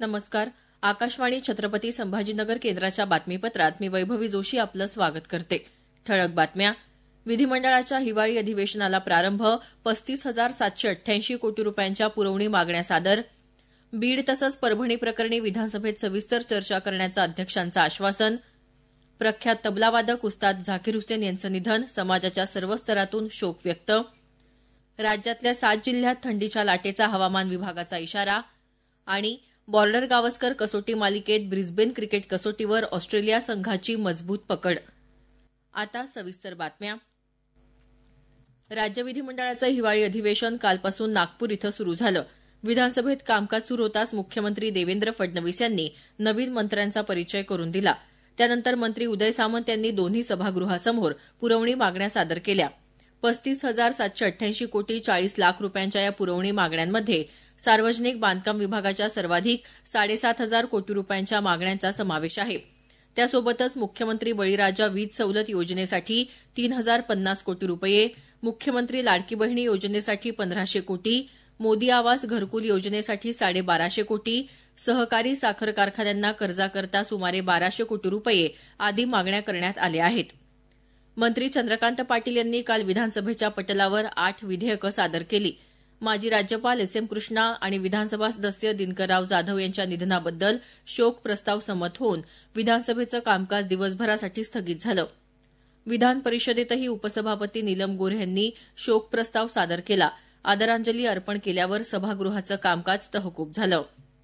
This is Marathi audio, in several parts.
नमस्कार. आकाशवाणी छत्रपती संभाजीनगर केंद्राच्या बातमीपत्रात मी वैभवी जोशी आपलं स्वागत करते. ठळक बातम्या. विधिमंडळाच्या हिवाळी अधिवेशनाला प्रारंभ. 35,788 कोटी रुपयांच्या पुरवणी मागण्या सादर. बीड तसंच परभणी प्रकरणी विधानसभेत सविस्तर चर्चा करण्याचं अध्यक्षांचं आश्वासन. प्रख्यात तबलावादक उस्ताद झाकीर हुसेन यांचं निधन. समाजाच्या सर्व स्तरातून शोक व्यक्त. राज्यातल्या 7 जिल्ह्यात थंडीच्या लाटेचा हवामान विभागाचा इशारा. आणि बॉर्डर गावस्कर कसोटी मालिकेत ब्रिस्बेन क्रिकेट कसोटीवर ऑस्ट्रेलिया संघाची मजबूत पकड. आता सविस्तर बातम्या. राज्य विधिमंडळाचं हिवाळी अधिवेशन कालपासून नागपूर इथं सुरू झालं. विधानसभेत कामकाज सुरू होताच मुख्यमंत्री देवेंद्र फडणवीस यांनी नवीन मंत्र्यांचा परिचय करून दिला. त्यानंतर मंत्री उदय सामंत यांनी दोन्ही सभागृहासमोर पुरवणी मागण्या सादर केल्या. 35,788 कोटी 40 लाख रुपयांच्या या पुरवणी मागण्यांमध्ये सार्वजनिक बांधकाम विभागाच्या सर्वाधिक 7,500 कोटी रुपयांच्या मागण्यांचा समावेश आहे. त्यासोबतच मुख्यमंत्री बळीराजा वीज सवलत योजनेसाठी 3,050 कोटी रुपये, मुख्यमंत्री लाडकी बहिणी योजनेसाठी 1,500 कोटी, मोदी आवास घरकुल योजनेसाठी 1,250 कोटी, सहकारी साखर कारखान्यांना कर्जाकरता सुमारे 1,200 कोटी रुपये आदी मागण्या करण्यात आल्या आहेत. मंत्री चंद्रकांत पाटील यांनी काल विधानसभेच्या पटलावर 8 विधेयकं सादर केली. माजी राज्यपाल एस.एम. कृष्णा आणि विधानसभा सदस्य दिनकरराव जाधव यांच्या निधनाबद्दल शोक प्रस्ताव संमत होऊन विधानसभेचं कामकाज दिवसभरासाठी स्थगित झालं. विधान परिषदेतही उपसभापती नीलम गोऱ्हे यांनी शोक प्रस्ताव सादर केला. आदरांजली अर्पण केल्यावर सभागृहाचं कामकाज तहकूब झालं.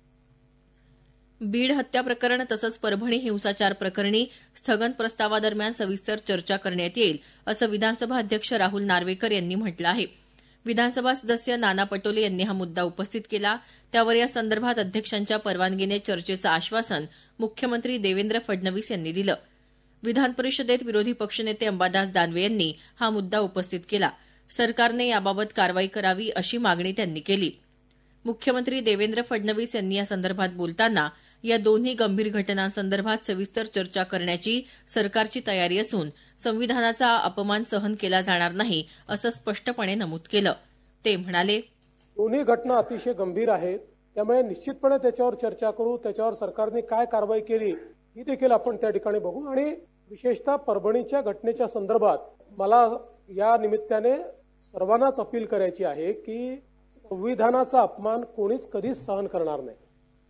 बीड हत्या प्रकरण तसंच परभणी हिंसाचार प्रकरणी स्थगन प्रस्तावादरम्यान सविस्तर चर्चा करण्यात येईल असं विधानसभा अध्यक्ष राहुल नार्वेकर यांनी म्हटलं आहे. विधानसभा सदस्य नाना पटोले यांनी हा मुद्दा उपस्थित केला. त्यावर या संदर्भात अध्यक्षांच्या परवानगीने चर्चेचं आश्वासन मुख्यमंत्री देवेंद्र फडणवीस यांनी दिलं. विधान परिषदेत विरोधी पक्षनेते अंबादास दानवे यांनी हा मुद्दा उपस्थित केला. सरकारने याबाबत कारवाई करावी अशी मागणी त्यांनी केली. मुख्यमंत्री देवेंद्र फडणवीस यांनी या संदर्भात बोलताना या दोन्ही गंभीर घटनांसंदर्भात सविस्तर चर्चा करण्याची सरकारची तयारी असून संविधानाचा अपमान सहन केला जाणार नाही असं स्पष्टपणे नमूद केलं. ते म्हणाले, दोन्ही घटना अतिशय गंभीर आहेत, त्यामुळे निश्चितपणे त्याच्यावर चर्चा करू. त्याच्यावर सरकारने काय कारवाई केली ही देखील आपण त्या ठिकाणी बघू. आणि विशेषतः परभणीच्या घटनेच्या संदर्भात मला या निमित्ताने सर्वांनाच अपील करायची आहे की संविधानाचा अपमान कोणीच कधीच सहन करणार नाही.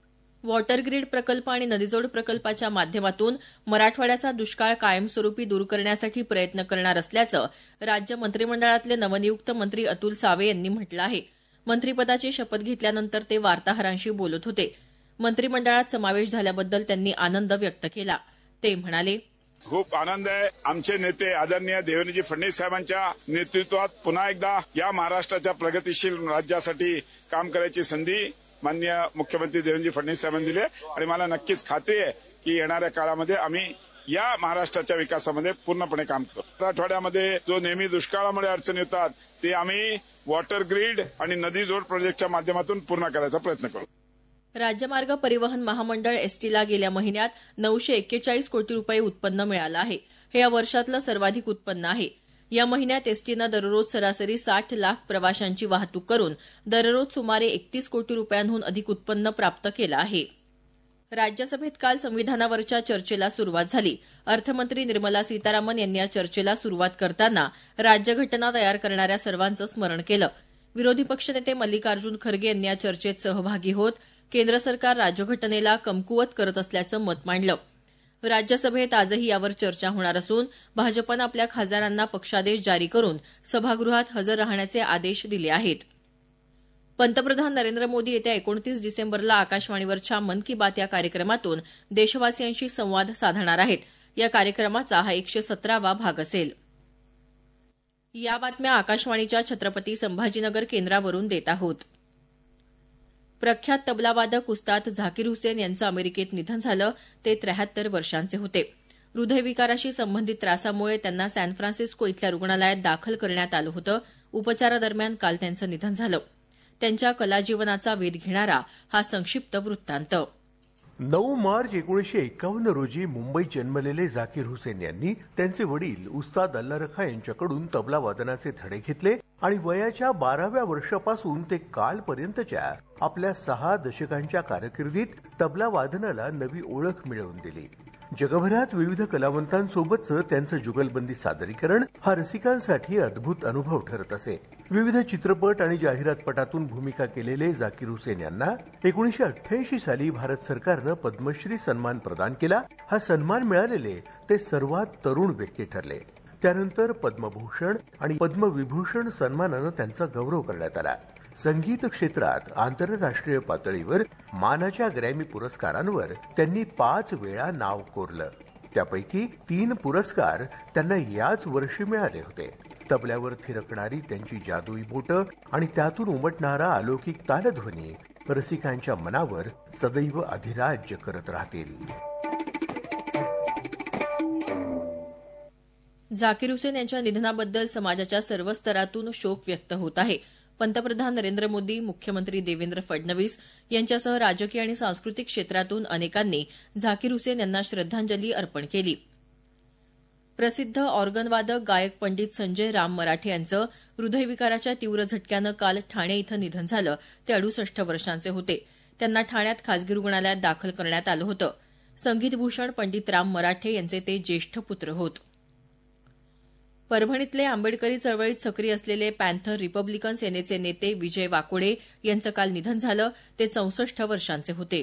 वॉटर ग्रीड प्रकल्प आणि नदीजोड प्रकल्पाच्या माध्यमातून मराठवाड्याचा दुष्काळ कायमस्वरूपी दूर करण्यासाठी प्रयत्न करणार असल्याचं राज्य मंत्रिमंडळातले नवनियुक्त मंत्री अतुल सावे यांनी म्हटलं आहे. मंत्रिपदाची शपथ घेतल्यानंतर ते वार्ताहरांशी बोलत होते. मंत्रिमंडळात समावेश झाल्याबद्दल त्यांनी आनंद व्यक्त केला. ते म्हणाले, खूप आनंद आहे. आमचे नेते आदरणीय देवेंद्रजी फडणवीस साहेबांच्या नेतृत्वात पुन्हा एकदा या महाराष्ट्राच्या प्रगतीशील राज्यासाठी काम करायची संधी माननीय मुख्यमंत्री देवेंद्रजी फडणवीस साहेबांनी दिली आणि मला नक्कीच खात्री आहे की येणाऱ्या काळामध्ये आम्ही या महाराष्ट्राच्या विकासामध्ये पूर्णपणे काम करू. मराठवाड्यामध्ये जो नेहमी दुष्काळामुळे अडचणी येतात ते आम्ही वॉटर ग्रीड आणि नदी जोड प्रोजेक्टच्या माध्यमातून पूर्ण करायचा प्रयत्न करू. राज्यमार्ग परिवहन महामंडळ एसटीला गेल्या महिन्यात 941 कोटी रुपये उत्पन्न मिळालं आहे. हे या वर्षातलं सर्वाधिक उत्पन्न आहे. या महिन्यात एसटीनं दररोज सरासरी 60 लाख प्रवाशांची वाहतूक करून दररोज सुमारे 31 कोटी रुपयांहून अधिक उत्पन्न प्राप्त केलं आहे. राज्यसभेत काल संविधानावरच्या चर्चेला सुरुवात झाली. अर्थमंत्री निर्मला सीतारामन यांनी या चर्चेला सुरुवात करताना राज्यघटना तयार करणाऱ्या सर्वांचं स्मरण केलं. विरोधी पक्षनेते मल्लिकार्जुन खरगे यांनी या चर्चेत सहभागी होत केंद्र सरकार राज्यघटनेला कमकुवत करत असल्याचं मत मांडलं. राज्यसभेत आजही यावर चर्चा होणार असून भाजपनं आपल्या खासदारांना पक्षादेश जारी करून सभागृहात हजर राहण्याचे आदेश दिले आहेत. पंतप्रधान नरेंद्र मोदी येत्या 29 डिसेंबरला आकाशवाणीवरच्या मन की बात या कार्यक्रमातून देशवासियांशी संवाद साधणार आहेत. या कार्यक्रमाचा हा 117वा भाग असेल. या बातम्या आकाशवाणीच्या छत्रपती संभाजीनगर केंद्रावरून देत आहोत. प्रख्यात तबलावादक उस्ताद झाकीर हुसेन यांचं अमेरिकेत निधन झालं. ते 73 वर्षांचे होते. हृदयविकाराशी संबंधित त्रासामुळे त्यांना सॅन फ्रान्सिस्को इथल्या रुग्णालयात दाखल करण्यात आलं होतं. उपचारादरम्यान काल त्यांचं निधन झालं. त्यांच्या कलाजीवनाचा वेध घेणारा हा संक्षिप्त वृत्तांत. 9 मार्च 1951 रोजी मुंबईत जन्मलेले झाकीर हुसेन यांनी त्यांचे वडील उस्ताद अल्लारखा यांच्याकडून तबला वादनाचे धडे घेतले आणि वयाच्या 12व्या वर्षापासून ते कालपर्यंतच्या आपल्या 6 दशकांच्या कारकिर्दीत तबला वादनाला नवी ओळख मिळवून दिली. जगभरात विविध कलावंतांसोबतचं त्यांचं जुगलबंदी सादरीकरण हा रसिकांसाठी अद्भुत अनुभव ठरत असे. विविध चित्रपट आणि जाहिरातपटातून भूमिका केलेले झाकीर हुसेन यांना 1988 साली भारत सरकारनं पद्मश्री सन्मान प्रदान केला. हा सन्मान मिळालेले ते सर्वात तरुण व्यक्ती ठरले. त्यानंतर पद्मभूषण आणि पद्मविभूषण सन्मानानं त्यांचा गौरव करण्यात आला. संगीत क्षेत्रात आंतरराष्ट्रीय पातळीवर मानाच्या ग्रॅमी पुरस्कारांवर त्यांनी 5 वेळा नाव कोरलं. त्यापैकी 3 पुरस्कार त्यांना याच वर्षी मिळाले होते. तबल्यावर थिरकणारी त्यांची जादुई बोटं आणि त्यातून उमटणारा अलौकिक तालध्वनी रसिकांच्या मनावर सदैव अधिराज्य करत राहतील. झाकीर हुसेन यांच्या निधनाबद्दल समाजाच्या सर्व स्तरातून शोक व्यक्त होत आहे. पंतप्रधान नरेंद्र मोदी, मुख्यमंत्री देवेंद्र फडणवीस यांच्यासह राजकीय आणि सांस्कृतिक क्षेत्रातून अनेकांनी झाकीर हुसेन यांना श्रद्धांजली अर्पण केली. प्रसिद्ध ऑर्गनवादक गायक पंडित संजय राम मराठे यांचं हृदयविकाराच्या तीव्र झटक्यानं काल ठाणे इथं निधन झालं. ते 68 वर्षांचे होते. त्यांना ठाण्यात खासगी रुग्णालयात दाखल करण्यात आलं होतं. संगीतभूषण पंडित राम मराठे यांचे ते ज्येष्ठ पुत्र होत. परभणीतले आंबेडकरी चळवळीत सक्रिय असलेले पॅन्थर रिपब्लिकन सेनेचे नेते विजय वाकोडे यांचं काल निधन झालं. ते 64 वर्षांचे होते.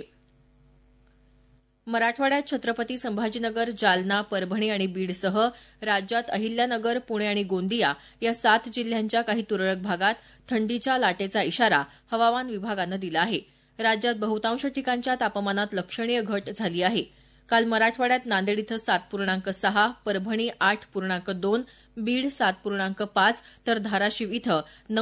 मराठवाड्यात छत्रपती संभाजीनगर, जालना, परभणी आणि बीडसह राज्यात अहिल्यानगर, पुणे आणि गोंदिया या 7 जिल्ह्यांच्या काही तुरळक भागात थंडीच्या लाटेचा इशारा हवामान विभागानं दिला आहे. राज्यात बहुतांश ठिकाणच्या तापमानात लक्षणीय घट झाली आहे. काल मराठवाड्यात नांदेड इथं 7.6, परभणी 8.2, बीड 7.5 तर धाराशिव इथं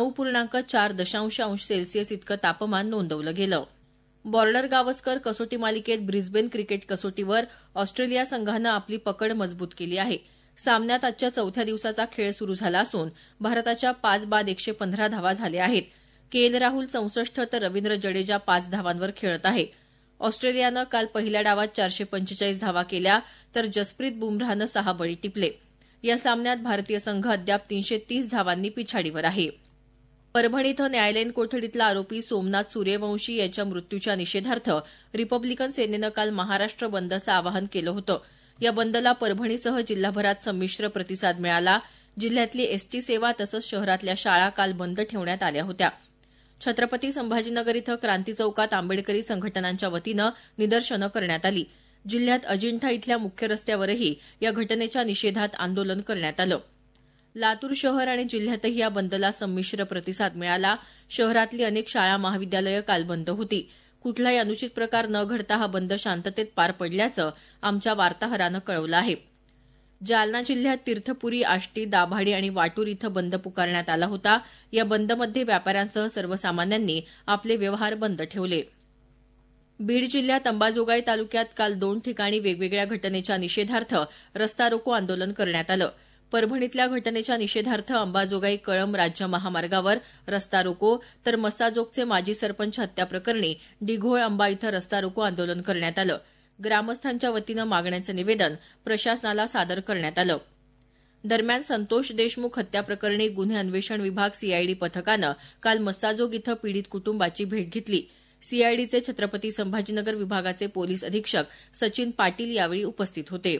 9.4 अंश सेल्सिअस इतकं तापमान नोंदवलं गेलं. बॉर्डर गावस्कर कसोटी मालिकेत ब्रिस्बेन क्रिकेट कसोटीवर ऑस्ट्रेलिया संघानं आपली पकड मजबूत केली आहे. सामन्यात आजच्या 4थ्या दिवसाचा खेळ सुरू झाला असून भारताच्या 5 बाद 115 धावा झाल्या आहेत. केएल राहुल 64 तर रवींद्र जडेजा 5 धावांवर खेळत आहे. ऑस्ट्रेलियानं काल पहिल्या डावात 445 धावा केल्या तर जसप्रीत बुमराहनं 6 बळी टिपले. या सामन्यात भारतीय संघ अद्याप 330 धावांनी पिछाडीवर आहे. परभणी इथं न्यायालयीन कोठडीतला आरोपी सोमनाथ सूर्यवंशी याच्या मृत्यूच्या निषेधार्थ रिपब्लिकन सेनेनं काल महाराष्ट्र बंदचं आवाहन केलं होतं. या बंदला परभणीसह जिल्हाभरात संमिश्र प्रतिसाद मिळाला. जिल्ह्यातली एसटी सेवा तसंच शहरातल्या शाळा काल बंद ठेवण्यात आल्या होत्या. छत्रपती संभाजीनगर इथं क्रांती चौकात आंबेडकरी संघटनांच्या वतीनं निदर्शनं करण्यात आली. जिल्ह्यात अजिंठा इथल्या मुख्य रस्त्यावरही या घटनेच्या निषेधात आंदोलन करण्यात आलं. लातूर शहर आणि जिल्ह्यातही या बंदला संमिश्र प्रतिसाद मिळाला. शहरातली अनेक शाळा महाविद्यालयं काल बंद होती. कुठलाही अनुचित प्रकार न घडता हा बंद शांततेत पार पडल्याचं आमच्या वार्ताहरानं कळवलं आहे. जालना जिल्ह्यात तीर्थपुरी, आष्टी, दाभाडी आणि वाटूर इथं बंद पुकारण्यात आला होता. या बंदमध्ये व्यापाऱ्यांसह सर्वसामान्यांनी आपले व्यवहार बंद ठेवले. बीड जिल्ह्यात अंबाजोगाई तालुक्यात काल 2 ठिकाणी वेगवेगळ्या घटनेच्या निषेधार्थ रस्ता रोको आंदोलन करण्यात आलं. परभणीतल्या घटनेच्या निषेधार्थ अंबाजोगाई कळंब राज्य महामार्गावर रस्ता रोको तर मस्साजोगचे माजी सरपंच हत्याप्रकरणी डिघोळ अंबा इथं रस्ता रोको आंदोलन करण्यात आलं. ग्रामस्थांच्या वतीनं मागण्यांचं निवेदन प्रशासनाला सादर करण्यात आलं. दरम्यान संतोष देशमुख हत्याप्रकरणी गुन्हे अन्वेषण विभाग सीआयडी पथकानं काल मस्साजोग इथं पीडित कुटुंबाची भेट घेतली. सीआयडीचे छत्रपती संभाजीनगर विभागाचे पोलीस अधीक्षक सचिन पाटील यावेळी उपस्थित होते.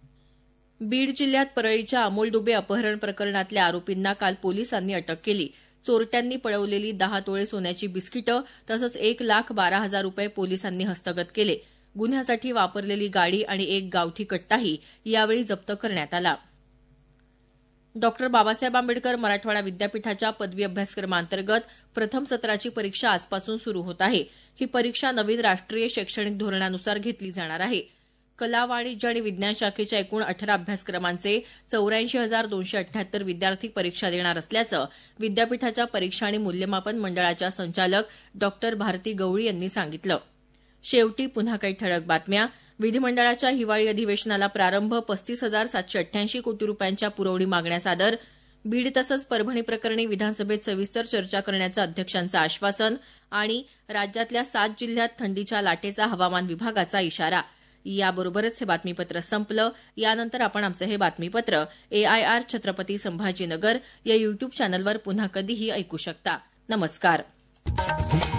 बीड जिल्ह्यात परळीच्या अमोल डुबे अपहरण प्रकरणातल्या आरोपींना काल पोलिसांनी अटक केली. चोरट्यांनी पळवलेली 10 तोळे सोन्याची बिस्किटं तसंच 1,12,000 रुपये पोलिसांनी हस्तगत केले. गुन्ह्यासाठी वापरलेली गाडी आणि 1 गावठी कट्टाही यावेळी जप्त करण्यात आला. डॉ. बाबासाहेब आंबेडकर मराठवाडा विद्यापीठाच्या पदवी अभ्यासक्रमांतर्गत प्रथम सत्राची परीक्षा आजपासून सुरू होत आहे. ही परीक्षा नवीन राष्ट्रीय शैक्षणिक धोरणानुसार घेतली जाणार आहे. कला, वाणिज्य आणि विज्ञान शाखेच्या एकूण 18 अभ्यासक्रमांचे 84,278 विद्यार्थी परीक्षा देणार असल्याचं विद्यापीठाच्या परीक्षा आणि मूल्यमापन मंडळाच्या संचालक डॉ. भारती गवळी यांनी सांगितलं. शेवटी पुन्हा काही ठळक बातम्या. विधिमंडळाच्या हिवाळी अधिवेशनाला प्रारंभ. 35,788 कोटी रुपयांच्या पुरवणी मागण्या सादर. बीड तसंच परभणी प्रकरणी विधानसभेत सविस्तर चर्चा करण्याचं अध्यक्षांचं आश्वासन आणि राज्यातल्या 7 जिल्ह्यात थंडीच्या लाटेचा हवामान विभागाचा इशारा. याबरोबरच हे बातमीपत्र संपलं. यानंतर आपण आमचं हे बातमीपत्र AIR छत्रपती संभाजीनगर या YouTube चॅनलवर पुन्हा कधीही ऐकू शकता. नमस्कार.